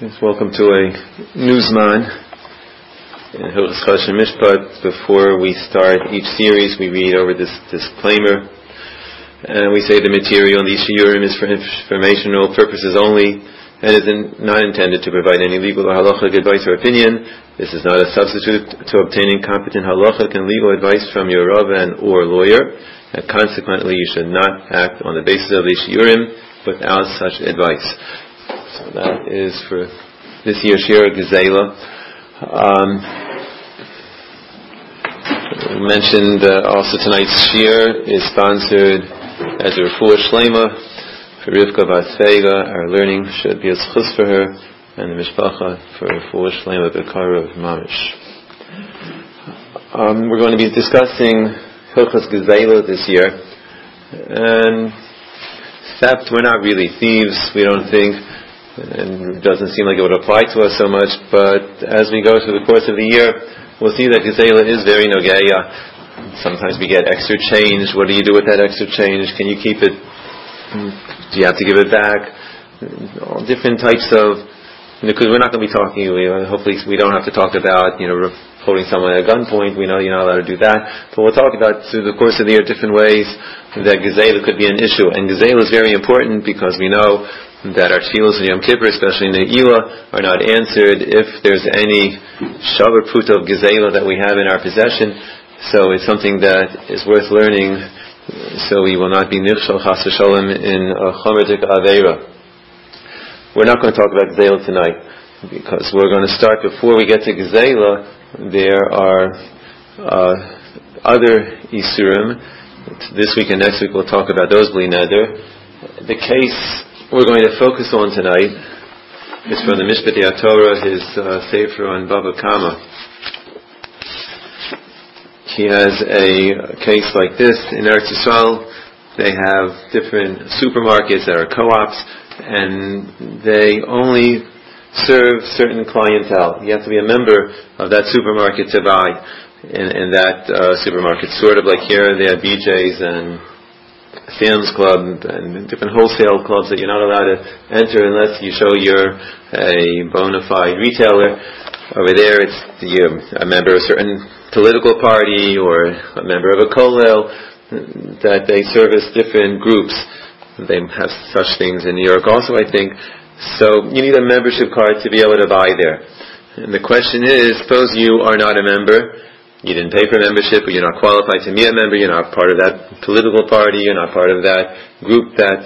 Yes, welcome to a Newsman in Hilchos Choshen Mishpat. Before we start each series, we read over this disclaimer, and we say the material in these shiurim is for informational purposes only, and is not intended to provide any legal or halachic advice or opinion. This is not a substitute to obtaining competent halachic and legal advice from your rav and or lawyer, and consequently you should not act on the basis of these shiurim without such advice. So that is for this year's Shir Gezela. We mentioned also tonight's Shir is sponsored as a Refuah Shlema for Rivka Bas Feiga. Our learning should be a schus for her, and the Mishpacha for Refuah Shlema Bekara of Mamish. We're going to be discussing Hilchos Gezela this year, and theft, we're not really thieves, we don't think, and it doesn't seem like it would apply to us so much, but as we go through the course of the year, we'll see that Gezela is very nogeya. Sometimes we get extra change. What do you do with that extra change? Can you keep it? Do you have to give it back? All different types of, because we're not going to be talking, hopefully we don't have to talk about, holding someone at gunpoint. We know you're not allowed to do that, but we'll talk about through the course of the year different ways that Gezela could be an issue. And Gezela is very important because we know that our tefillos in Yom Kippur, especially in the Eilah, are not answered if there's any shavar pruta of Gezela that we have in our possession. So it's something that is worth learning, so we will not be nichshal chas v'sholem in a chomerdik aveira. We're not going to talk about Gezela tonight because we're going to start before we get to Gezela. There are other isurim. This week and next week we'll talk about those bli neder. The case we're going to focus on tonight is from the Mishpatei Torah, his Sefer on Baba Kama. He has a case like this in Eretz Yisrael. They have different supermarkets that are co-ops, and they only serve certain clientele. You have to be a member of that supermarket to buy in that supermarket. Sort of like here, they have BJ's and Sam's Club and different wholesale clubs that you're not allowed to enter unless you show you're a bona fide retailer. Over there, you're a member of a certain political party or a member of a kollel, that they service different groups. They have such things in New York also, I think. So you need a membership card to be able to buy there. And the question is, suppose you are not a member, you didn't pay for membership, or you're not qualified to be a member, you're not part of that political party, you're not part of that group that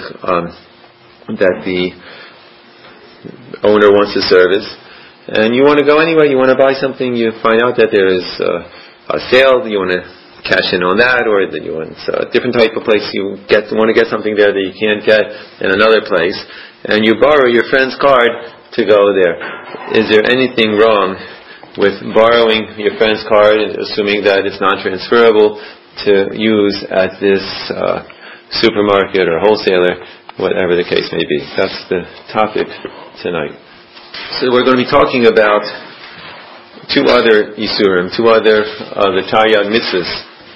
the owner wants to service, and you want to go anyway, you want to buy something, you find out that there is a sale, you want to cash in on that, or that you want a different type of place, you want to get something there that you can't get in another place, and you borrow your friend's card to go there. Is there anything wrong with borrowing your friend's card, assuming that it's non-transferable, to use at this supermarket or wholesaler, whatever the case may be? That's the topic tonight. So we're going to be talking about two other Yisurim, two other the Taryag mitzvahs.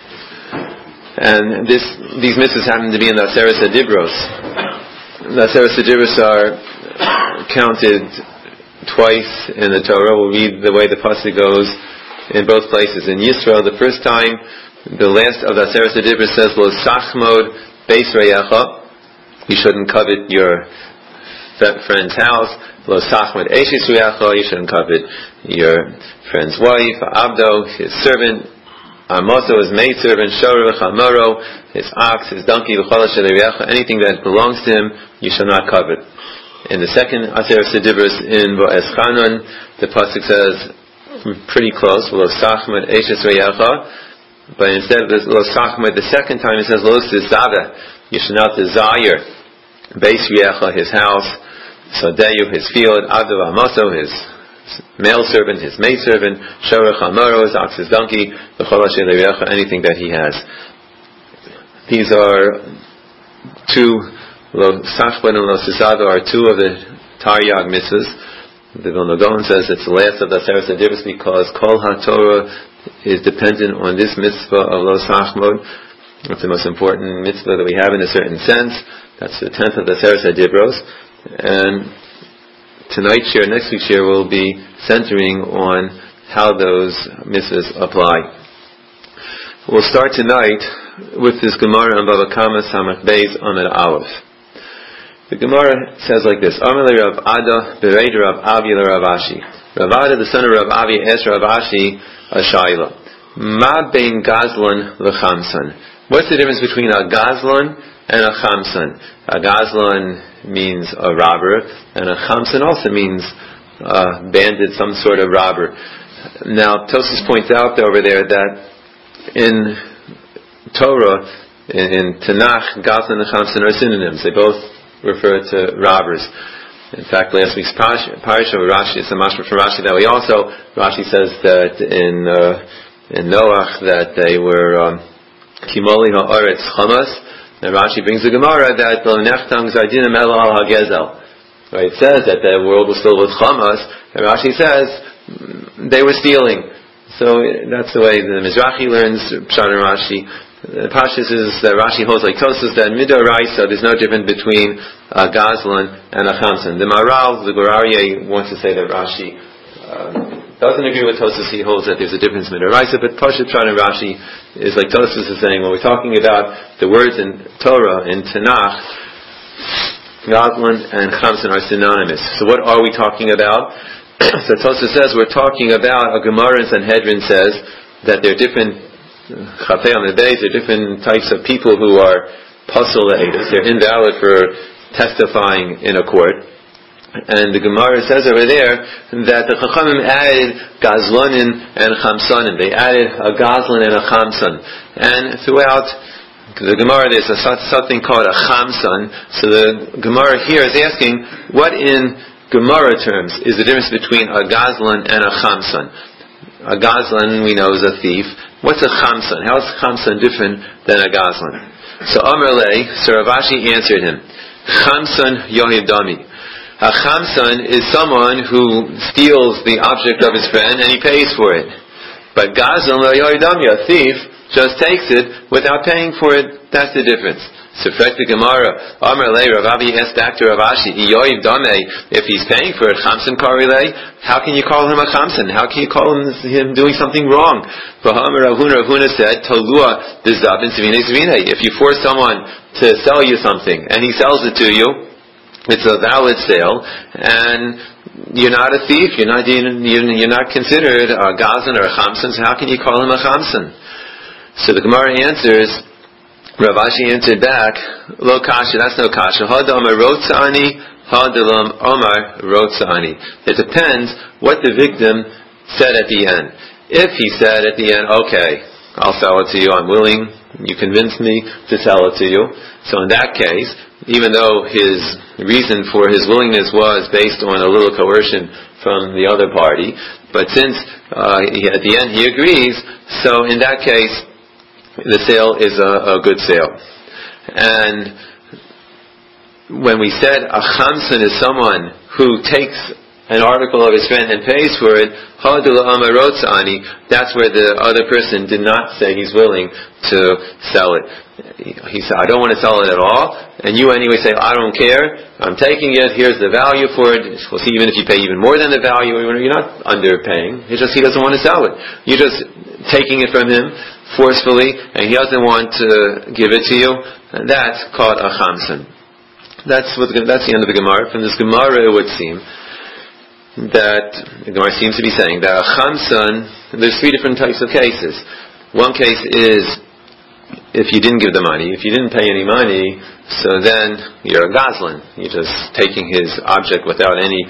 And these mitzvahs happen to be in the Aseres HaDibros. The Aseres HaDibros are counted twice in the Torah. We'll read the way the pasuk goes in both places. In Yisrael, the first time, the last of the Aseres HaDibros says, Lo sachmod beis reyacha. You shouldn't covet your friend's house. Lo sachmod eshes reyacha. You shouldn't covet your friend's wife. Abdo, his servant. Amoso, his maidservant. Shorah v'chamoro, his ox, his donkey. V'chol asher reyacha. Anything that belongs to him, you shall not covet. In the second Aseres HaDibros in Bo'ez Chanan, the pasuk says pretty close, Lo sachmod eshes reyacha, but instead of Lo sachmod, the second time it says Lo tizaveh. You should not desire beis reyacha, his house, sadeyu, his field, avdo amoso, his male servant, his maidservant, shorah chamoro, his ox, his donkey, v'chol asher reyacha, anything that he has. These are two. Lo sachban and Lo sisado are two of the Taryag mitzvahs. The Vilna Gaon says it's the last of the Aseres HaDibros because Kol HaTorah is dependent on this mitzvah of Lo sachmod. It's the most important mitzvah that we have in a certain sense. That's the 10th of the Aseres HaDibros. And tonight's share, next week's share, will be centering on how those mitzvahs apply. We'll start tonight with this Gemara on Bava Kama Samach Beis Amud Aleph. The Gemara says like this: Amar le Rav Ada bereid Rav Avi le Rav Ashi. Rav Ada, the son of Rav Avi, asked Rav Ashi a shayla. Ma bein gazlan lechamsan. What's the difference between a gazlan and a chamsan? A gazlan means a robber, and a chamsan also means a bandit, some sort of robber. Now, Tosfos points out over there that in Torah, in Tanakh, gazlan and chamsan are synonyms. They both refer to robbers. In fact, last week's parasha Rashi, it's a mashma from Rashi that we also, Rashi says that in Noach that they were kimoli ha'aretz chamas. And Rashi brings the Gemara that lo nechtam zardinim ela al hagezel. Right, it says that the world was filled with chamas, and Rashi says they were stealing. So that's the way the Mizrahi learns Pshat and Rashi. The Pashas is that Rashi holds like Tosfos that midoraisa there's no difference between a gazlan and a chamsan. The Maral, the Goraryeh, wants to say that Rashi doesn't agree with Tosfos. He holds that there's a difference midoraisa, but Pshat and Rashi is like Tosfos is saying when we're talking about the words in Torah in Tanakh, gazlan and chamsan are synonymous. So what are we talking about? So Tosfos says we're talking about a Gemara in Sanhedrin says that there are different Chafei on the days, there are different types of people who are pasul le'edus. They're invalid for testifying in a court. And the Gemara says over there that the Chachamim added gazlanin and chamsanin. They added a gazlan and a chamsan. And throughout the Gemara there's something called a chamsan. So the Gemara here is asking, what in Gemara terms is the difference between a gazlan and a chamsan? A gazlan we know is a thief. What's a chamsan? How is chamsan different than a gazlan? So Amar Lei, so Rav Ashi answered him, chamsan yohiv dami. A chamsan is someone who steals the object of his friend and he pays for it. But gazlan yohiv dami, a thief, just takes it without paying for it. That's the difference. So the Gemara, Amar Lei, Rav Avi asked back to Rav Ashi, yohiv dami, if he's paying for it, chamsan karilei, how can you call him a chamsan? How can you call him doing something wrong? Rav Huna said, Talua bizabin zvine zvine. If you force someone to sell you something and he sells it to you, it's a valid sale, and you're not a thief. You're not considered a gazan or a chamsan. So how can you call him a chamsan? So the Gemara answers. Rav Ashi answered back, Lo kasha, that's no kasha. Hada Omar rotzani, Hadalam Omar rotzani. It depends what the victim said at the end. If he said at the end, okay, I'll sell it to you, I'm willing, you convinced me to sell it to you. So in that case, even though his reason for his willingness was based on a little coercion from the other party, but since at the end he agrees, so in that case, the sale is a good sale. And when we said a chamsan is someone who takes an article of his friend and pays for it, that's where the other person did not say he's willing to sell it. He said, I don't want to sell it at all, and you anyway say, I don't care, I'm taking it, here's the value for it. We'll see, even if you pay even more than the value, you're not underpaying. He doesn't want to sell it. You're just taking it from him forcefully, and he doesn't want to give it to you, and that's called a chamsan. That's the end of the Gemara. From this Gemara it would seem that the Gemara seems to be saying that a chamsan, there's three different types of cases. One case is if you didn't give the money, if you didn't pay any money, so then you're a gazlan. You're just taking his object without any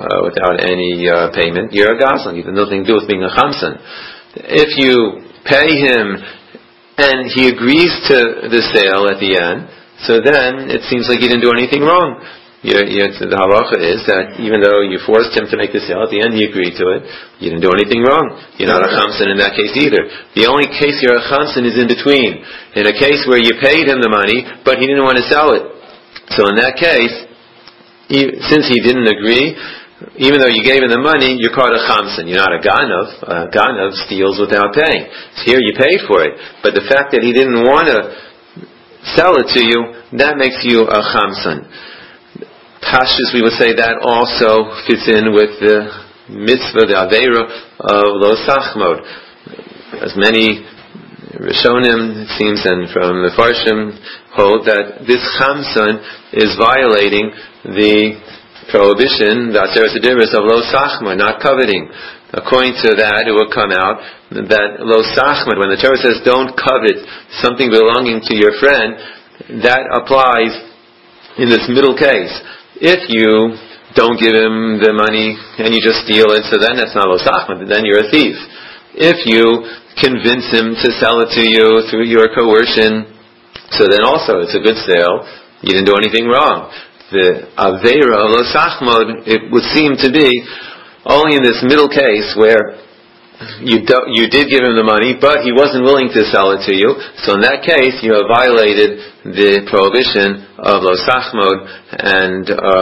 payment. You're a gazlan. You have nothing to do with being a chamsan. If you pay him and he agrees to the sale at the end, so then it seems like you didn't do anything wrong. The halacha is that even though you forced him to make the sale, at the end he agreed to it, you didn't do anything wrong. You're not a chamsan in that case either. The only case you're a chamsan is in between. In a case where you paid him the money, but he didn't want to sell it. So in that case, since he didn't agree, even though you gave him the money, you're called a chamsan. You're not a ganav. A ganav steals without paying. So here you paid for it. But the fact that he didn't want to sell it to you, that makes you a chamsan. Pashtus, we would say that also fits in with the mitzvah, the aveira of lo sachmod. As many Rishonim, it seems, and from the Farshim, hold that this chamson is violating the prohibition, the Aseret Divrus of lo sachmod, not coveting. According to that, it will come out that lo sachmod, when the Torah says don't covet something belonging to your friend, that applies in this middle case. If you don't give him the money and you just steal it, so then that's not lo sachmod, then you're a thief. If you convince him to sell it to you through your coercion, so then also it's a good sale, you didn't do anything wrong. The aveira of lo sachmod, it would seem to be only in this middle case where you did give him the money, but he wasn't willing to sell it to you. So in that case, you have violated the prohibition of lo sachmod, and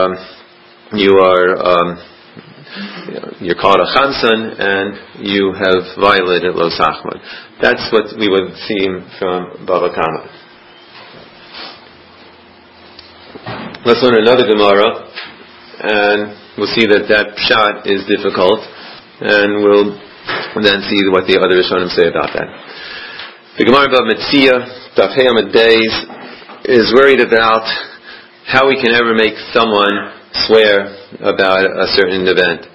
you're called a chamson, and you have violated lo sachmod. That's what we would see from Bava Kama. Let's learn another Gemara, and we'll see that pshat is difficult, and we'll then see what the other Rishonim say about that. The Gemara about Metzia, Daf Hey Amud Beis, is worried about how we can ever make someone swear about a certain event.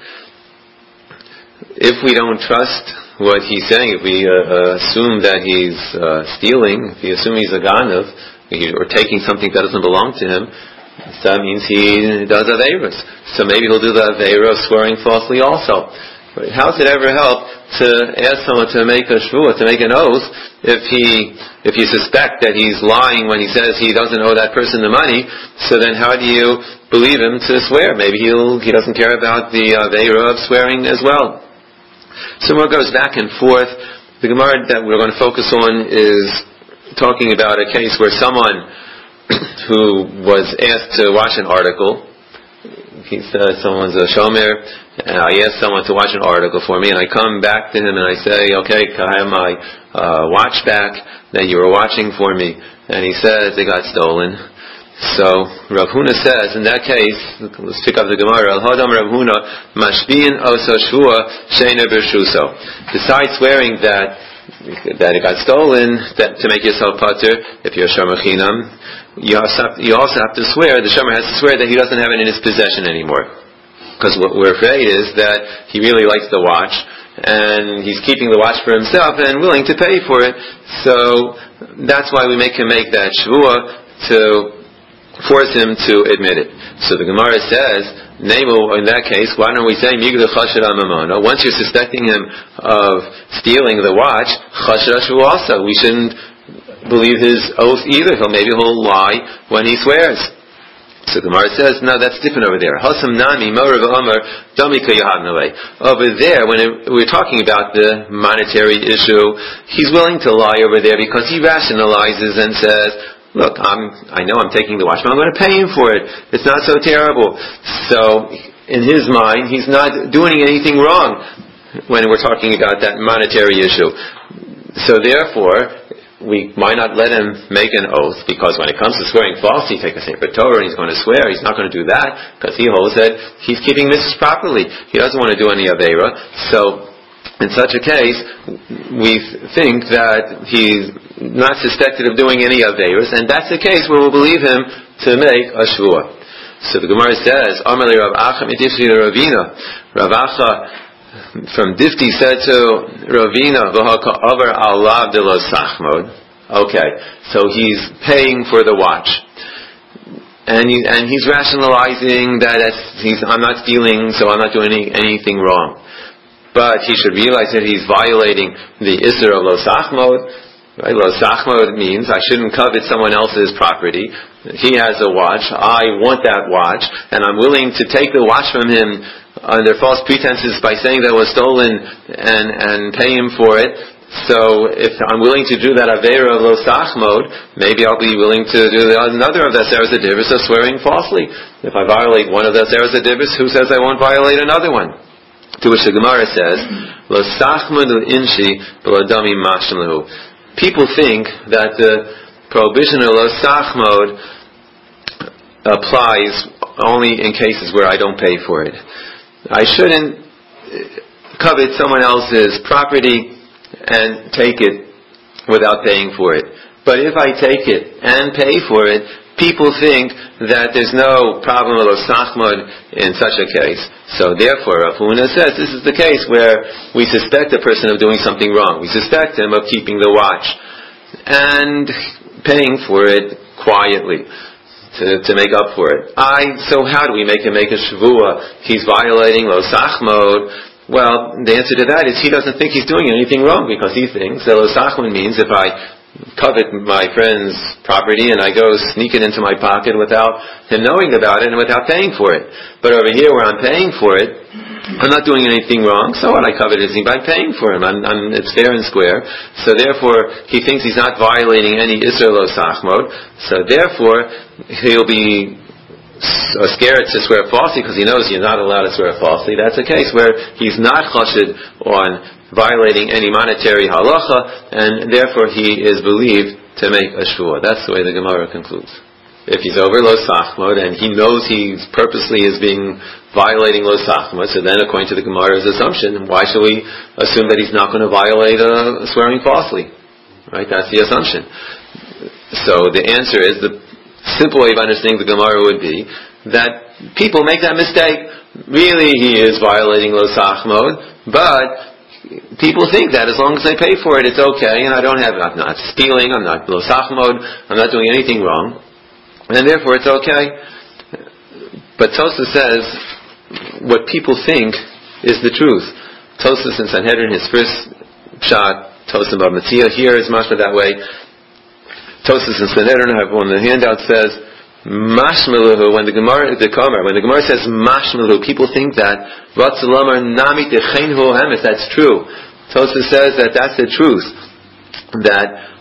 If we don't trust what he's saying, if we assume that he's stealing, if we assume he's a ganav, or taking something that doesn't belong to him, so that means he does aveiros. So maybe he'll do the aveira of swearing falsely also. But how does it ever help to ask someone to make a shvuah, to make an oath, if you suspect that he's lying when he says he doesn't owe that person the money? So then how do you believe him to swear? Maybe he doesn't care about the aveira of swearing as well. So more goes back and forth. The Gemara that we're going to focus on is talking about a case where someone who was asked to watch an article. He said someone's a shomer, and I asked someone to watch an article for me, and I come back to him and I say, okay, can I have my watch back that you were watching for me? And he says it got stolen. So Rav Huna says, in that case, let's pick up the Gemara, Al-Hadam Rav Huna, Mashbi'in oso shvua she'eino b'rshuso. Besides swearing that it got stolen, that to make yourself patur, if you're a shomer chinam, you also have to swear, the shomer has to swear that he doesn't have it in his possession anymore. Because what we're afraid is that he really likes the watch, and he's keeping the watch for himself and willing to pay for it. So that's why we make him make that shvuah, to force him to admit it. So the Gemara says, Nemo, in that case, why don't we say Migdal Chashad Amamona? Once you're suspecting him of stealing the watch, Chashad Shvuah also. We shouldn't believe his oath either. Maybe he'll lie when he swears. So the Gemara says, no, that's different over there. Hasam Nami Morav Omer Damika Yahavnale. Over there, when we're talking about the monetary issue, he's willing to lie over there because he rationalizes and says, look, I know I'm taking the watch, but I'm going to pay him for it. It's not so terrible. So, in his mind, he's not doing anything wrong when we're talking about that monetary issue. So therefore, we might not let him make an oath, because when it comes to swearing false, he takes a Sefer Torah and he's going to swear. He's not going to do that, because he holds that he's keeping mitzvahs properly. He doesn't want to do any aveira. So, in such a case, we think that he's not suspected of doing any aveiros, and that's the case where we'll believe him to make a shvuah. So the Gemara says, Amalei Rav Acha Midifti Ravina. Rav Acha from Difti said to Ravina, V'haka Avar Alav de lo Sachmod. Okay, so he's paying for the watch, and he's rationalizing that I'm not stealing, so I'm not doing anything wrong. But he should realize that he's violating the Isser of lo Sachmod. Right? Lo Sachmod means I shouldn't covet someone else's property. He has a watch, I want that watch, and I'm willing to take the watch from him under false pretenses by saying that it was stolen and pay him for it. So if I'm willing to do that aveira of lo sachmod, maybe I'll be willing to do another of the aseres adibros of swearing falsely. If I violate one of the aseres adibros, who says I won't violate another one? To which the Gemara says, lo sachmod inshi b'ladami mashim lehu. People think that the prohibition of lo sachmod applies only in cases where I don't pay for it. I shouldn't covet someone else's property and take it without paying for it. But if I take it and pay for it, people think that there's no problem with Osachmod in such a case. So therefore, Rav Huna says this is the case where we suspect a person of doing something wrong. We suspect him of keeping the watch and paying for it quietly to make up for it. So how do we make him make a Shavua? He's violating Osachmod. Well, the answer to that is he doesn't think he's doing anything wrong, because he thinks that Osachmod means if I covet my friend's property and I go sneak it into my pocket without him knowing about it and without paying for it. But over here where I'm paying for it, I'm not doing anything wrong, so what I covet is by paying for him. It's fair and square. So therefore, he thinks he's not violating any Isser Lo Sachmod. So therefore, he'll be scared to swear falsely because he knows you're not allowed to swear falsely. That's a case where he's not chashid on violating any monetary halacha, and therefore he is believed to make a shvua. That's the way the Gemara concludes. If he's over Lo Sachmod and he knows he purposely is violating Lo Sachmod, so then according to the Gemara's assumption, why should we assume that he's not going to violate swearing falsely? Right? That's the assumption. So the answer is, the simple way of understanding the Gemara would be that people make that mistake. Really, he is violating Lo Sachmod, but people think that as long as they pay for it, it's okay, and I'm not stealing, I'm not Lo Sachmod, I'm not doing anything wrong, and therefore it's okay. But Tosfos says what people think is the truth. Tosfos in Sanhedrin, his first shot, Tosfos Bava Metzia, here is mashma that way. Tosfos in Sanhedrin, I have one in the handout, says mashmaluhu. When the Gemara says mashmaluhu, people think that Ratzalomar nami techenhu emes. That's true. Tosfos says that that's the truth. That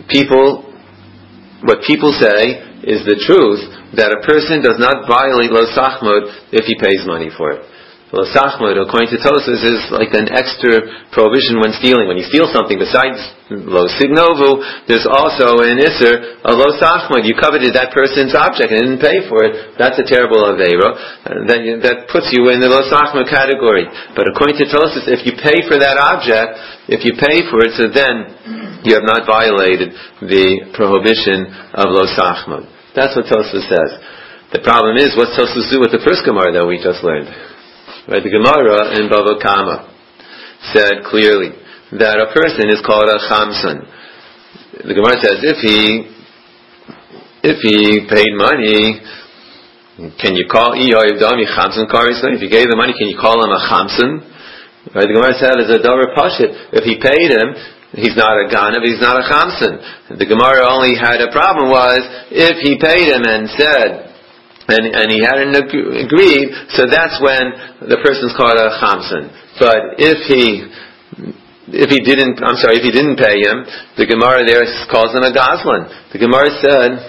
what people say is the truth, that a person does not violate Lo Sachmod if he pays money for it. Lo Sachmod, according to Tosfos, is like an extra prohibition when stealing. When you steal something besides Lo Signovu, there's also an Isser of Lo Sachmod. You coveted that person's object and didn't pay for it. That's a terrible Aveira. That puts you in the Lo Sachmod category. But according to Tosfos, if you pay for that object, so then you have not violated the prohibition of Lo Sachmod. That's what Tosfos says. The problem is, what's Tosfos do with the first Gemara that we just learned? Right, the Gemara in Bava Kama said clearly that a person is called a chamson. The Gemara says if he paid money, can you call Dami chamson karis? If you gave the money, can you call him a chamson? Right, the Gemara said as a davar pashit. If he paid him, he's not a ganav, he's not a chamson. The Gemara only had a problem was if he paid him and said, and he hadn't agreed, so that's when the person's called a chamson. But if he didn't pay him, the Gemara there calls him a gazlan. The Gemara said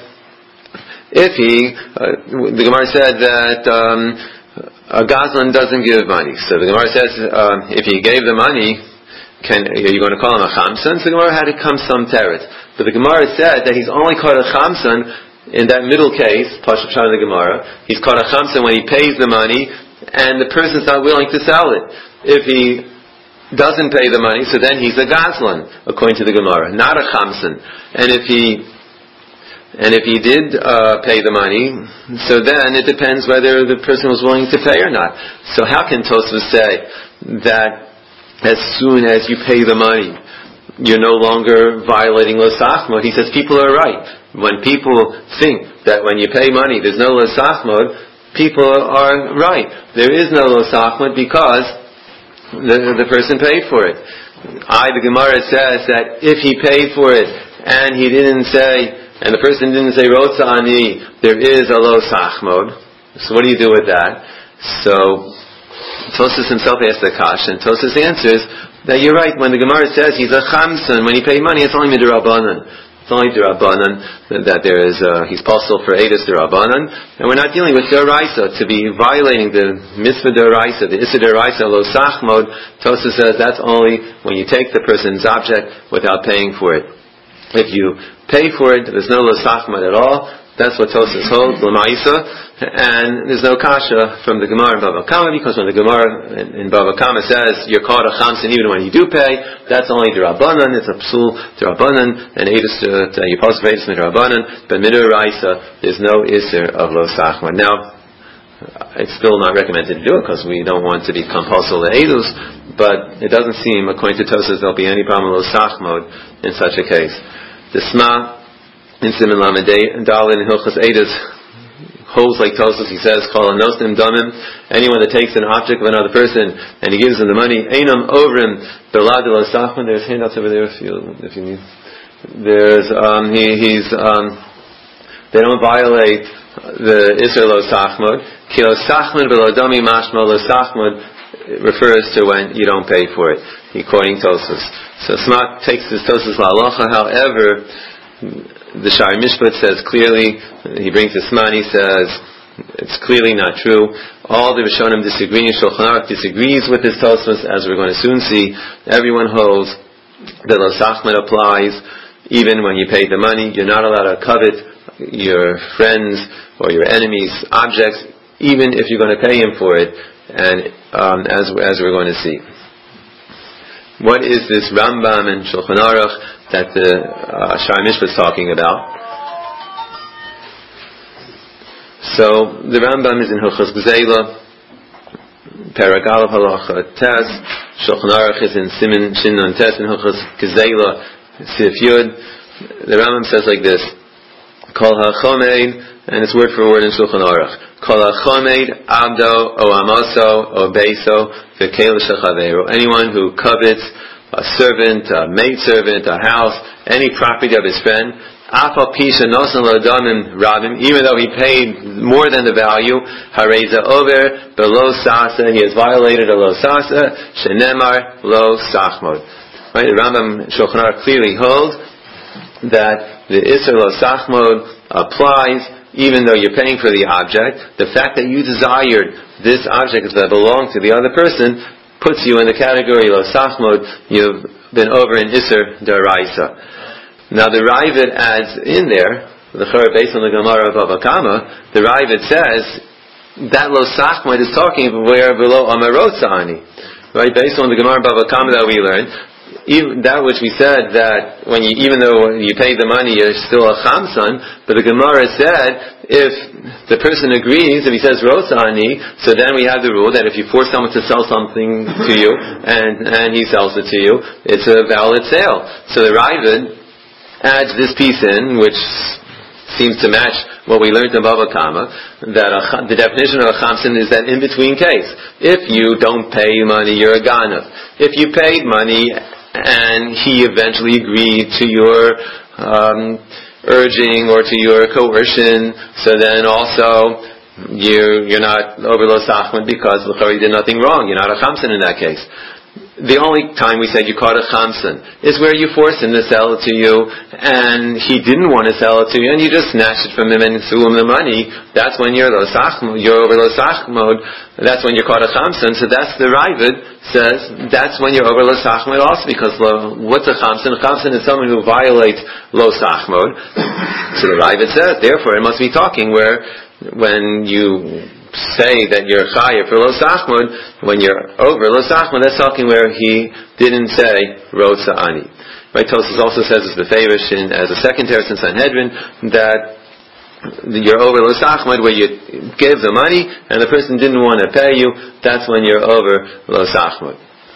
that a gazlan doesn't give money. So the Gemara says if he gave the money, are you going to call him a chamson? So the Gemara had to come some teretz. But the Gemara said that he's only called a chamson in that middle case, Pashup Shana the Gemara, he's called a chamson when he pays the money and the person's not willing to sell it. If he doesn't pay the money, so then he's a gazlan, according to the Gemara, not a chamson. And if he did pay the money, so then it depends whether the person was willing to pay or not. So how can Tosfos say that as soon as you pay the money, you're no longer violating Lo Sachmod? He says people are right. When people think that when you pay money there's no Lo Sachmod, people are right. There is no Lo Sachmod because the person paid for it. The Gemara says that if he paid for it and he didn't say, and the person didn't say Rotza Ani, there is a Lo Sachmod. So what do you do with that? So Tosfos himself asked the kasha, and Tosfos answers that you're right. When the Gemara says he's a chamson, when he paid money, it's only midrabanan. It's only derabanan that there is he's possible for edus derabanan, and we're not dealing with deraisa to be violating the mitzvah deraisa, the issa deraisa Lo Sachmod. Tosfos says that's only when you take the person's object without paying for it. If you pay for it, there's no Lo Sachmod at all. That's what Tosfos holds. L'maisa, And there's no kasha from the Gemara in Bava Kama, because when the Gemara in Bava Kama says you're called a chamsin even when you do pay, that's only D'Rabbanan. It's a psul D'Rabbanan, and you post for Eidus D'Rabbanan. But Mid'Oraisa, there's no iser of lo sachmod. Now, it's still not recommended to do it because we don't want to be compulsory to Eidus, but it doesn't seem, according to Tosas, there'll be any problem with lo sachmod in such a case. The Sma in Siman Lamed Daled in Hilchos Eidus holds like Tosas. He says, "Kol hanosnim damim." Anyone that takes an object of another person and he gives them the money, einam ovrim belad lo sachmod. There's handouts over there if you need. There's they don't violate the Isser lo sachmod. Ki lo sachmod v'lo dami mashma lo sachmod refers to when you don't pay for it, according to Tosfos. So Smak takes this Tosfos la'alocha. However, the Shari Mishpat says clearly, he brings the Sman, he says it's clearly not true. All the Rishonim disagree. Shulchan Aruch disagrees with this Tosfos, as we're going to soon see. Everyone holds that lo sachmod applies even when you pay the money. You're not allowed to covet your friends or your enemies' objects, even if you're going to pay him for it, and as we're going to see. What is this Rambam and Shulchan Aruch that the Shari Mishpat is talking about? So the Rambam is in Hilchos Gzeila, Perek Aleph Halacha Tes. Shulchan Aruch is in Siman Shin Nun Tes in Hilchos Gzeila Sif Yud. The Rambam says like this: Kol hachomeid, and it's word for word in Shulchan Aruch. Kol hachomeid abdo o amaso o beiso v'kel shechaveru. Anyone who covets a servant, a maidservant, a house, any property of his friend, afal pisha nosan lo damim rabim, even though he paid more than the value, hareza over below sasa, he has violated a lo sasa, shenemar lo sachmod. Right? The Rambam Shulchan Aruch clearly holds that the Isser lo sachmod applies even though you're paying for the object. The fact that you desired this object that belonged to the other person puts you in the category lo sachmod. You've been over in Isser D'Oraisa. Now the Ravid adds in there, the Chor based on the Gemara of Bava Kama, the Ravid says that lo sachmod is talking where below amarot sa'ani. Right, based on the Gemara of Bava Kama that we learned, even that which we said that when you, even though you pay the money, you're still a chamsan. But the Gemara said if the person agrees, if he says rotzani, so then we have the rule that if you force someone to sell something to you and he sells it to you, it's a valid sale. So the Ravid adds this piece in, which seems to match what we learned in Bava Kama, that the definition of a chamsin is that in-between case. If you don't pay money, you're a ganav. If you paid money and he eventually agreed to your urging or to your coercion, so then also you're not over lo sachmod because l'chari did nothing wrong. You're not a chamsin in that case. The only time we said you caught a chamsin is where you forced him to sell it to you, and he didn't want to sell it to you, and you just snatched it from him and threw him the money. That's when you're lo sachmod. You're over lo sachmod. That's when you're caught a chamsin. So that's the Ravid says that's when you're over lo sachmod also, because what's a chamsin? A chamsin is someone who violates lo sachmod. So the Ravid says, therefore, it must be talking where when you say that you're chayav for lo sachmod, when you're over lo sachmod, that's talking where he didn't say rotza ani. Right? Tosfos also says as the Beferish as a second teretz in Sanhedrin that you're over lo sachmod where you give the money and the person didn't want to pay you. That's when you're over lo sachmod.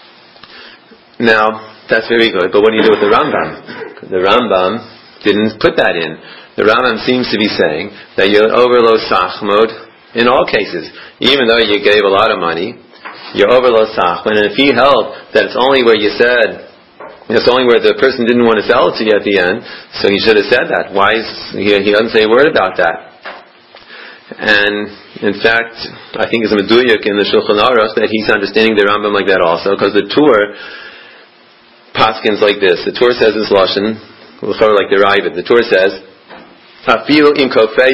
Now that's very good, but what do you do with the Rambam? The Rambam didn't put that in. The Rambam seems to be saying that you're over lo sachmod in all cases, even though you gave a lot of money, you're over lo sachmod. And if he held that it's only where you said, it's only where the person didn't want to sell it to you at the end, so he should have said that. Why he doesn't say a word about that? And in fact, I think it's a meduyuk in the Shulchan Aruch that he's understanding the Rambam like that also, because the Tur paskins like this. The Tur says this lashon, like the Ravid. The Tur says, even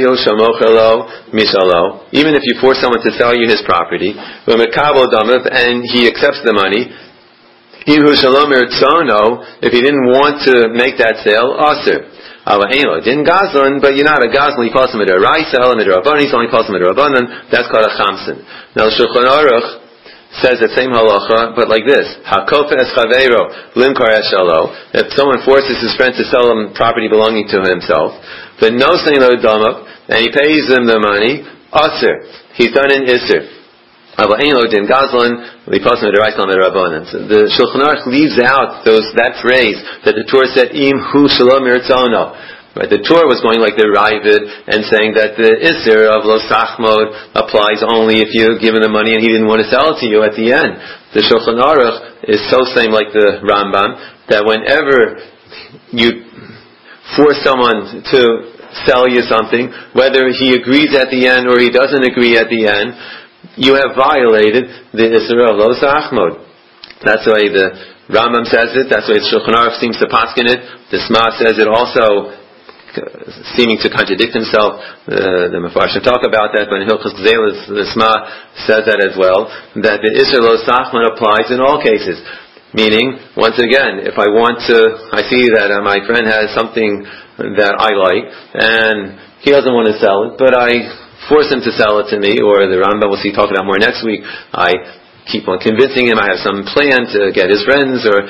if you force someone to sell you his property, and he accepts the money, if he didn't want to make that sale, aser. Didn't Gazlan, but you're not a Gazlan, you pass him a Raisa, a Midrabanan, he's only passing a Midrabanan, that's called a Chamsin. Now the Shulchan Aruch says that same halacha, but like this: Hakofa es chaveiro limkar eshalo. If someone forces his friend to sell him property belonging to himself, but no saying lo damuk, and he pays him the money, aser. He's done an iser. Din Gazlan, so the Shulchan Aruch leaves out that phrase that the Torah said im hu shalom mirtzono. Right, the Torah was going like the Ravid and saying that the Isser of Lo Sachmod applies only if you're given the money and he didn't want to sell it to you at the end. The Shulchan Aruch is so same like the Rambam that whenever you force someone to sell you something, whether he agrees at the end or he doesn't agree at the end, you have violated the Isser of Lo Sachmod. That's the way the Rambam says it. That's the way the Shulchan Aruch seems to paskin it. The Sma says it also, seeming to contradict himself. The Mefarshim talk about that, but in Hilchos Gzelas, the Sma says that as well, that the Isser Lo Sachmod applies in all cases. Meaning, once again, if I see that my friend has something that I like, and he doesn't want to sell it, but I force him to sell it to me, or the Rambam will see talk about more next week, I keep on convincing him, I have some plan to get his friends, or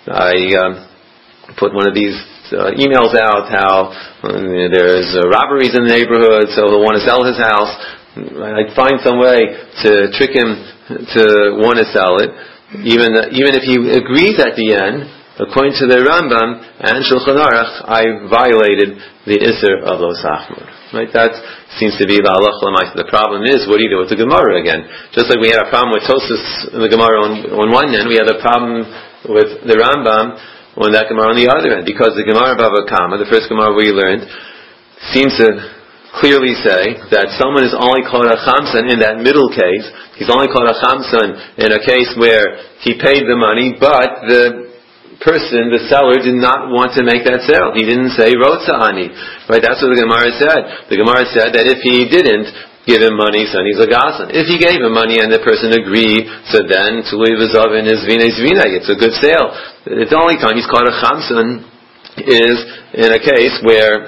I put one of these emails out how there's robberies in the neighborhood, so he'll want to sell his house. I'd find some way to trick him to want to sell it, even if he agrees at the end. According to the Rambam and Shulchan Aruch, I violated the Isser of Lo Sachmod. Right? That seems to be the halacha l'maisa. The problem is, what do you do with the Gemara again? Just like we had a problem with Tosfos in the Gemara on one end, we had a problem with the Rambam on that Gemara on the other end, because the Gemara Bava Kama, the first Gemara we learned, seems to clearly say that someone is only called a chamsan in that middle case. He's only called a chamsan in a case where he paid the money, but the person, the seller, did not want to make that sale. He didn't say rotza ani. Right? That's what the Gemara said. The Gemara said that if he didn't give him money, so he's a gazlan. If he gave him money and the person agreed, so then tului v'zavin is vina. It's a good sale. The only time he's called a chamsan is in a case where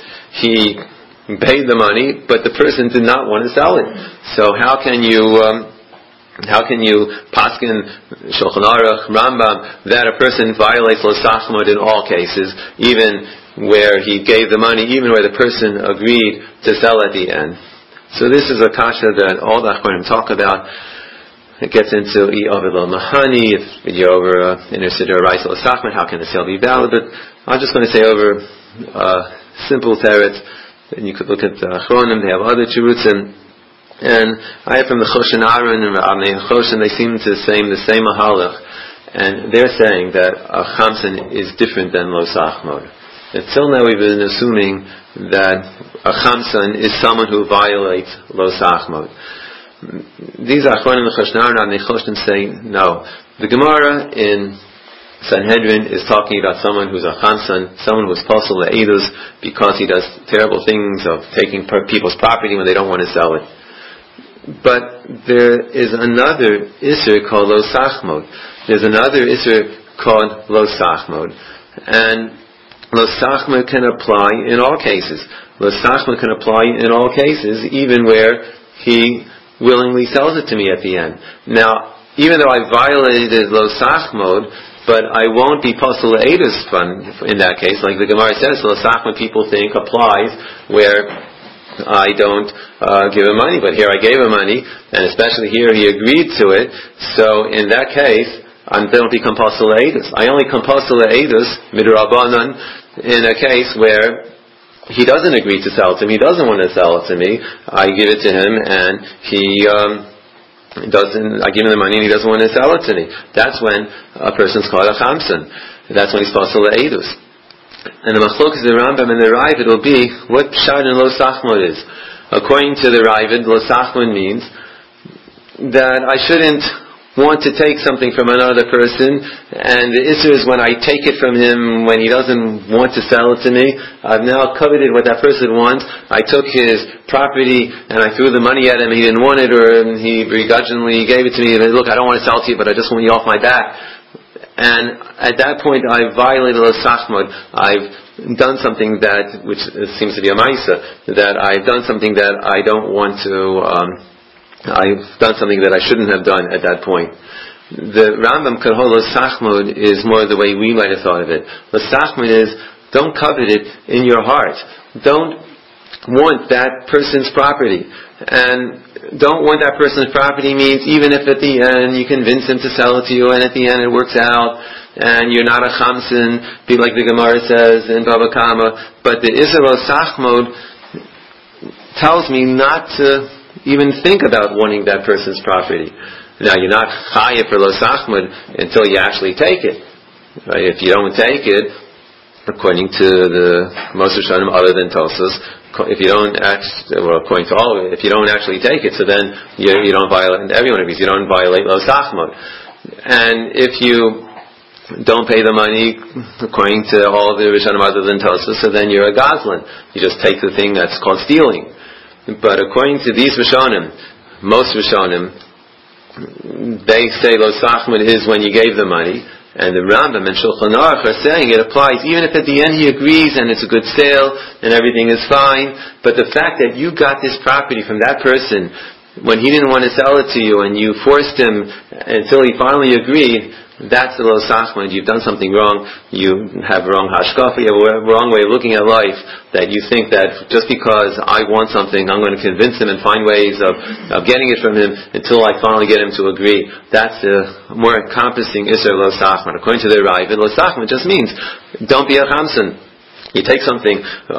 he paid the money, but the person did not want to sell it. So how can you paskin Shulchan Aruch, Rambam, that a person violates Lo Sachmod in all cases, even where he gave the money, even where the person agreed to sell at the end? So this is a kasha that all the Achronim talk about. It gets into I'Ovid Lo Mahani, if you're over Inner Siddur Raisa Lo Sachmod, how can the sale be valid? But I'm just going to say over simple teretz, and you could look at the Achronim, they have other chirutzim. And I have from the Choshen Aaron and Rabnei Choshen, they seem to say the same mahalach, and they're saying that a chamsan is different than Lo Sachmod. Until now we've been assuming that a chamsan is someone who violates Lo Sachmod. These Achronim, the Choshen Aaron and Rabnei Choshen say no. The Gemara in Sanhedrin is talking about someone who's a chamsan, someone who's posel le'edus because he does terrible things of taking people's property when they don't want to sell it. But there is another Isser called Lo Sachmod. There's another Isser called Lo Sachmod. And Lo Sachmod can apply in all cases. Lo Sachmod can apply in all cases, even where he willingly sells it to me at the end. Now, even though I violated Lo Sachmod, but I won't be posel le'edus in that case. Like the Gemara says, Lo Sachmod people think applies where I don't give him money, but here I gave him money, and especially here he agreed to it. So in that case, I don't become posel le'edus. I only come posel le'edus midrabanan in a case where he doesn't agree to sell it to me. He doesn't want to sell it to me. I give it to him, and he doesn't. I give him the money, and he doesn't want to sell it to me. That's when a person's called a chamsan. That's when he's posel le'edus. And the machlokes of the Rambam and the Ravid will be what pshat in Lo Sachmod is. According to the Ravid, Lo Sachmod means that I shouldn't want to take something from another person, and the issue is when I take it from him when he doesn't want to sell it to me. I've now coveted what that person wants. I took his property and I threw the money at him. He didn't want it, or he begrudgingly gave it to me. Look, I don't want to sell it to you, but I just want you off my back. And at that point, I've violated Lo Sachmod. I've done something which seems to be a ma'isa, that I've done something that I don't want to, I've done something that I shouldn't have done at that point. The Rambam Kahol L'Sachmud is more the way we might have thought of it. L'Sachmud is, don't covet it in your heart. Don't want that person's property. And don't want that person's property means even if at the end you convince him to sell it to you and at the end it works out, and you're not a chamsin, be like the Gemara says in Bava Kama, but the Israel Sachmod tells me not to even think about wanting that person's property. Now, you're not chayav for lo sachmod until you actually take it. Right? If you don't take it, according to the most Rishonim other than Tosfos, if you don't according to all of it, if you don't actually take it, so then you don't violate, everyone agrees, you don't violate lo sachmod. And if you don't pay the money according to all of the Rishonim other than Tosfos, so then you're a gazlan. You just take the thing that's called stealing. But according to these Rishonim, most Rishonim, they say lo sachmod is when you gave the money, and the Rambam and Shulchan Aruch are saying it applies even if at the end he agrees and it's a good sale and everything is fine, but the fact that you got this property from that person when he didn't want to sell it to you and you forced him until he finally agreed, that's the lo sachmod. You've done something wrong. You have wrong hashkafa. You have a wrong way of looking at life. That you think that just because I want something, I'm going to convince him and find ways of getting it from him until I finally get him to agree. That's the more encompassing isser lo sachmod. According to the Ravid, lo sachmod just means don't be a chamsin. You take something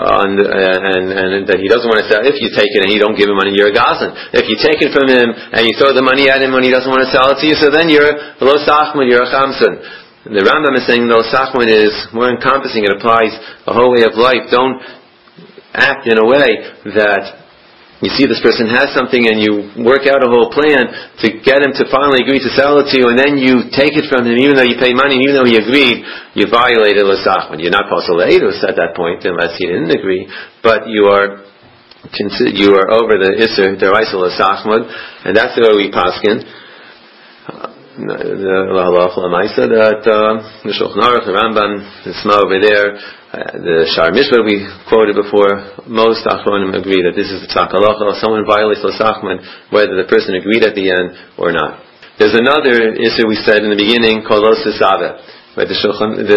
and that he doesn't want to sell. If you take it and you don't give him money, you're a gazan. If you take it from him and you throw the money at him when he doesn't want to sell it to you, so then you're a lo sachmod, you're a chamsan. The Rambam is saying lo sachmod is more encompassing. It applies the whole way of life. Don't act in a way that you see this person has something and you work out a whole plan to get him to finally agree to sell it to you, and then you take it from him even though you pay money and even though he agreed, you violated lo sachmod. You're not posel le'edus at that point unless he didn't agree, but you are over the isser deraisa lo sachmod, and that's the way we paskin. The halacha l'maisa that the Shulchan Aruch, the Rambam, the Sma over there, the Shar Mishpat we quoted before, most Achronim agree that this is the tzak halacha. Someone violates lo sachmod whether the person agreed at the end or not. There's another issue we said in the beginning called lo sisave, where the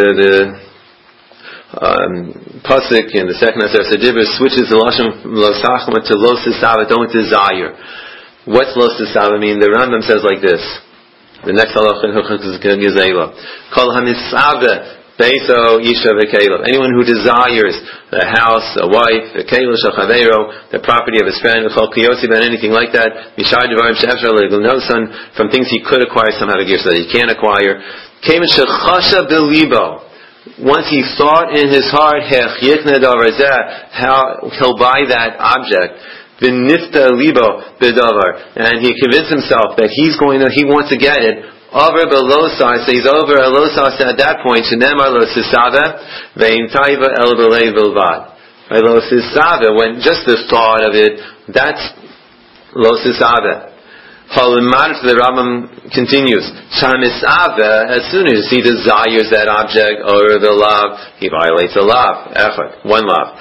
pasuk in the second Aseret Dibros switches the lashon from lo sachmod to lo sisave, don't desire. What's lo sisave mean? The Rambam says like this. The next halacha in Hilchos Gezeilah. Kol hamisave Beiso Isha v'Kelev. Anyone who desires a house, a wife, a Kelev Shachaveiro, the property of his friend, Chol Kiyotzi, and anything like that, Mishar Devarim She'efshar Le'Gnosan, from things he could acquire somehow to give so that he can't acquire. Kemen Shechasha B'Libo. Once he thought in his heart, Hech Yikne Davar Zeh, how he'll buy that object. V'nifta libo b'davar, and he convinced himself that he wants to get it. Over belosa, so he's over a losas at that point. Shenemar lo sisave ve'im taiva el b'lei bilvad. Lo sisave, when just the thought of it, that's lo sisave. The Rambam continues. Shamisave, as soon as he desires that object or the lav, he violates a lav. Echad, one lav.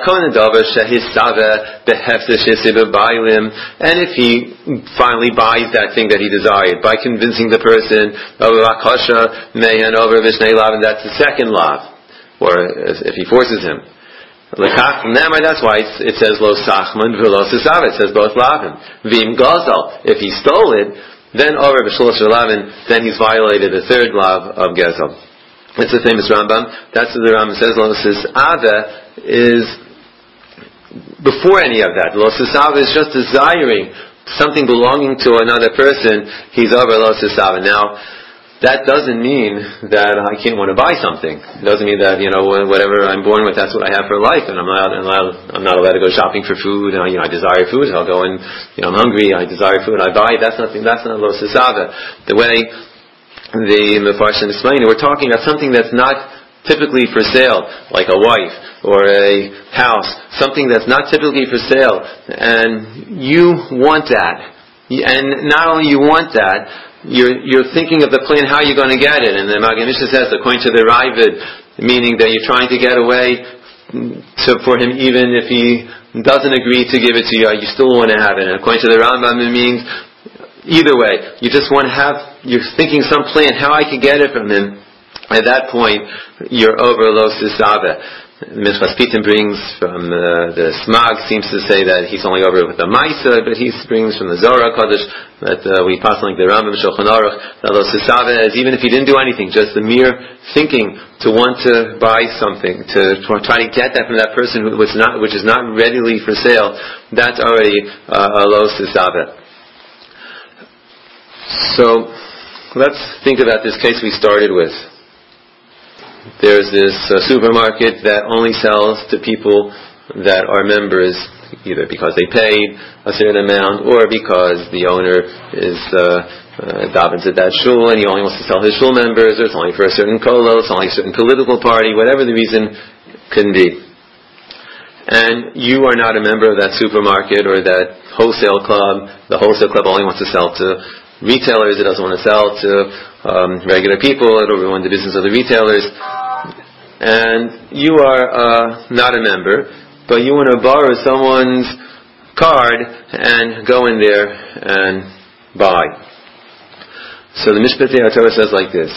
And if he finally buys that thing that he desired by convincing the person, and that's the second lav, or if he forces him. That's why it says lo sachmod v'lo sisave. It says both lavim. V'im gazal, if he stole it, then over b'shlosh lavim, then he's violated the third lav of gazal. It's the famous Rambam. That's what the Rambam says. Lo sisave is before any of that. Lo sisave is just desiring something belonging to another person. He's over lo sisave. Now, that doesn't mean that I can't want to buy something. It doesn't mean that, whatever I'm born with, that's what I have for life, and I'm not allowed to go shopping for food. I desire food, I'll go and, I'm hungry, I desire food, I buy it. That's not lo sisave. The way the Mefarshim explain it, we're talking about something that's not typically for sale, like a wife or a house, something that's not typically for sale, and you want that. And not only you want that, you're thinking of the plan how you're going to get it, and the Magen Mishnah says, according to the Ravid, meaning that you're trying to get away for him even if he doesn't agree to give it to you, you still want to have it. And according to the Rambam, it means either way. You just want to you're thinking some plan how I could get it from him. At that point, you're over lo sisave. Minchas Pitim brings from the Smag, seems to say that he's only over with the Maisa, but he brings from the Zohar Kodesh that we pass like the Rambam Shulchan Aruch that lo sisave is even if he didn't do anything, just the mere thinking to want to buy something, to try to get that from that person which is not readily for sale, that's already a lo sisave. So let's think about this case we started with. There's this supermarket that only sells to people that are members, either because they paid a certain amount or because the owner is davens at that shul and he only wants to sell his shul members, or it's only for a certain kollel, it's only a certain political party, whatever the reason can be. And you are not a member of that supermarket or that wholesale club. The wholesale club only wants to sell to retailers, it doesn't want to sell to regular people, it'll ruin the business of the retailers. And you are not a member, but you want to borrow someone's card and go in there and buy. So the Mishpatei HaTorah says like this: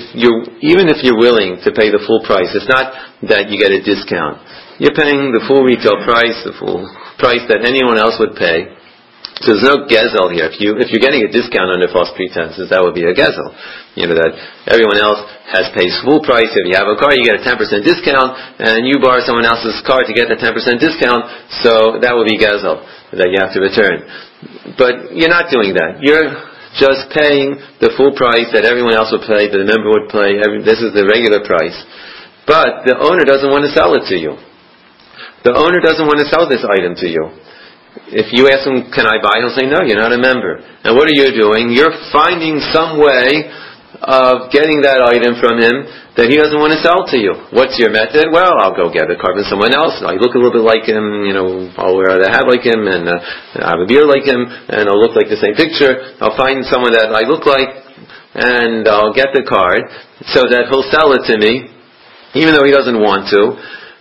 even if you're willing to pay the full price, it's not that you get a discount. You're paying the full retail price, the full price that anyone else would pay. So there's no gezel here. If you're getting a discount under false pretenses, that would be a gezel. That everyone else pays full price. If you have a car, you get a 10% discount, and you borrow someone else's car to get the 10% discount, so that would be gezel that you have to return. But you're not doing that. You're just paying the full price that everyone else would pay, that the member would pay. This is the regular price. But the owner doesn't want to sell it to you. The owner doesn't want to sell this item to you. If you ask him, can I buy? He'll say, no, you're not a member. And what are you doing? You're finding some way of getting that item from him that he doesn't want to sell to you. What's your method? Well, I'll go get a card from someone else. I look a little bit like him, I'll wear a hat like him, and I have a beard like him, and I'll look like the same picture. I'll find someone that I look like, and I'll get the card so that he'll sell it to me, even though he doesn't want to.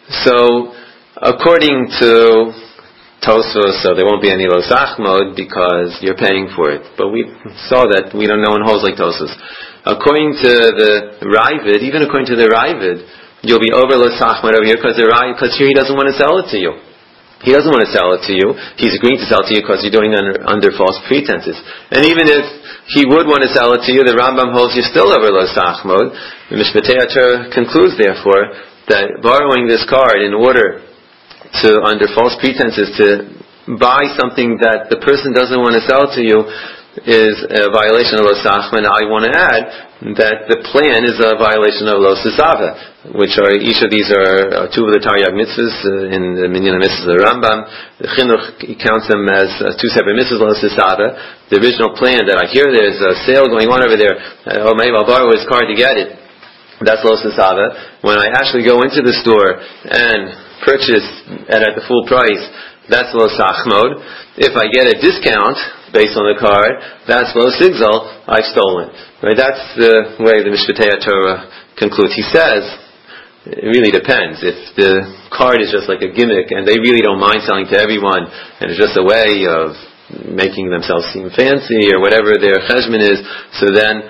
So, according to Tosfos, so there won't be any los achmod because you're paying for it. But we saw that no one holds like Tosfos. According to the Ravid, even according to the Ravid, you'll be over los achmod over here because here he doesn't want to sell it to you. He doesn't want to sell it to you. He's agreeing to sell it to you because you're doing it under false pretenses. And even if he would want to sell it to you, the Rambam holds you're still over los achmod. The Mishpatei HaTorah concludes, therefore, that borrowing this card in order to, under false pretenses, to buy something that the person doesn't want to sell to you is a violation of lo sachman. I want to add that the plan is a violation of lo sisave, which are, each of these are two of the Taryag mitzvahs in the Minyan mitzvahs of the Rambam. The Chinuch counts them as two separate mitzvahs, lo sisave. The original plan that I hear there's a sale going on over there, maybe I'll borrow his card to get it. That's lo sisave. When I actually go into the store and purchase at the full price, that's lo sachmod. If I get a discount based on the card, that's lo sigzal, I've stolen. Right? That's the way the Mishpatei HaTorah concludes. He says, it really depends. If the card is just like a gimmick and they really don't mind selling to everyone and it's just a way of making themselves seem fancy or whatever their cheshbon is, so then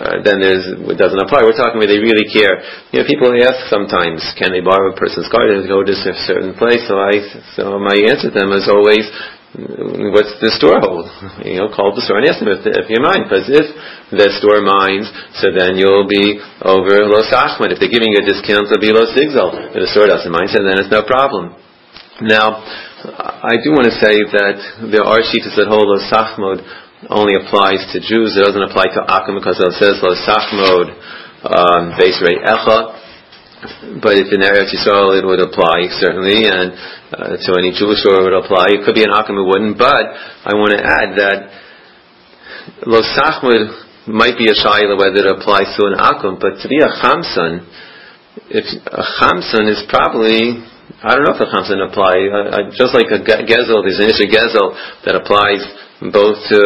it doesn't apply. We're talking where they really care. People ask sometimes, can they borrow a person's card and go to a certain place? So my answer to them is always, what's the store hold? Call the store and ask them if you mind. Because if the store minds, so then you'll be over lo sachman. If they're giving you a discount, it'll be lo sigzal. If the store doesn't mind, so then it's no problem. Now, I do want to say that there are shittas that hold lo sachmod only applies to Jews. It doesn't apply to Akum because it says lo sachmod beis rei echa. But if in Eretz Yisrael it would apply certainly, and to any Jewish store it would apply. It could be an Akum, it wouldn't. But I want to add that lo sachmod might be a shayla whether it applies to an Akum, but to be a chamsan, if a chamsan is probably, I don't know if a chamsan apply. Just like a gezel, there's an issue gezel that applies both to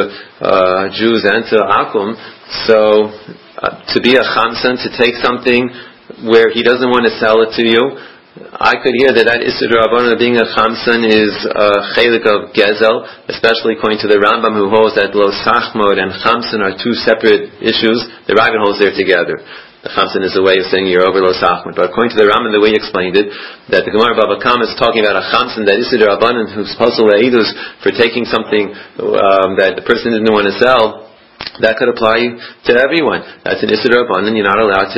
Jews and to Akum. So to be a chamsan, to take something where he doesn't want to sell it to you, I could hear that Isser D'Rabbanan being a Chamsan is a chelik of Gezel, especially according to the Rambam, who holds that Lo Sachmod and Chamsan are two separate issues. The Ravid holds there together. The Chamsan is a way of saying you're over Lo Sachmod. But according to the Rambam, the way he explained it, that the Gemara Bava Kama is talking about a Chamsan, that Isser D'Rabbanan, who's Pasal Le'idus, for taking something that the person didn't want to sell, that could apply to everyone. That's an Isser D'Rabbanan. You're not allowed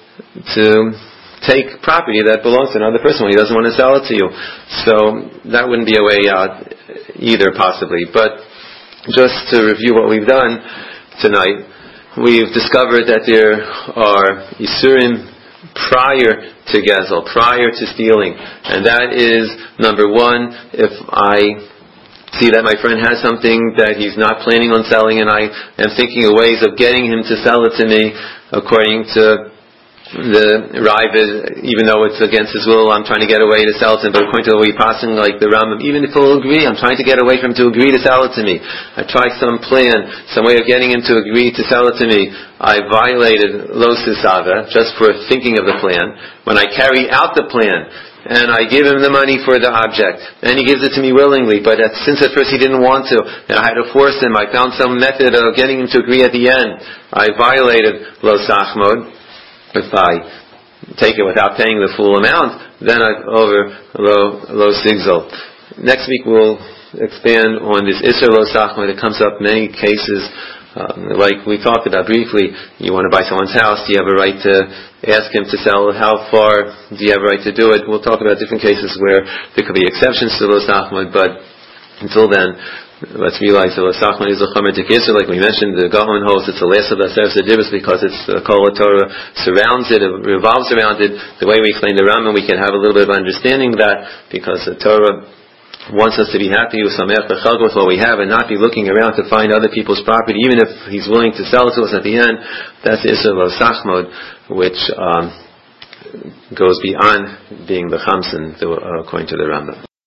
to take property that belongs to another person when he doesn't want to sell it to you. So that wouldn't be a way out either, possibly. But just to review what we've done tonight, we've discovered that there are Isurim prior to Gezel, prior to stealing. And that is, number one, if I see that my friend has something that he's not planning on selling and I am thinking of ways of getting him to sell it to me according to the Ravid, even though it's against his will, I'm trying to get away to sell it to him, but according to the way passing, like the Rambam, even if he'll agree, I'm trying to get away from him to agree to sell it to me. I tried some plan, some way of getting him to agree to sell it to me. I violated Lo Sisava, just for thinking of the plan. When I carry out the plan, and I give him the money for the object, and he gives it to me willingly, but since at first he didn't want to, and I had to force him, I found some method of getting him to agree at the end, I violated Lo Sachmod. If I take it without paying the full amount, then I'm over Lo Sigzol. Next week we'll expand on this Isser Lo Sachmod. It comes up many cases, like we talked about briefly. You want to buy someone's house, do you have a right to ask him to sell? How far do you have a right to do it? We'll talk about different cases where there could be exceptions to Lo Sachmod, but until then, let's realize that Lo Sachmod is a Chomer D'Kisser, like we mentioned. The Gaon holds it's the last of the Seres Adibus because it's the Kol Torah surrounds it, it revolves around it. The way we explain the Rambam, we can have a little bit of understanding that because the Torah wants us to be happy with what we have and not be looking around to find other people's property, even if he's willing to sell it to us at the end. That's the Isser Lo Sachmod, which goes beyond being the Chamsan, according to the Rambam.